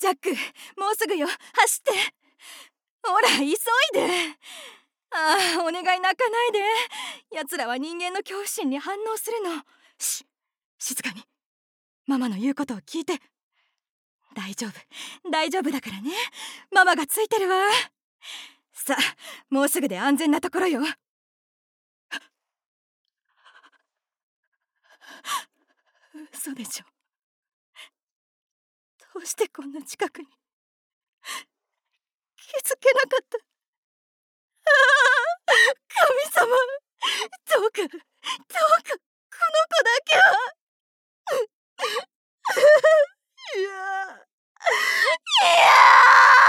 ジャック、もうすぐよ。走って。ほら、急いで。お願い、泣かないで。奴らは人間の恐怖心に反応するの。静かに。ママの言うことを聞いて。大丈夫、大丈夫だからね。ママがついてるわ。さあ、もうすぐで安全なところよ。嘘でしょ。どうしてこんな近くに。気づけなかった。神様、どうかこの子だけは。いや。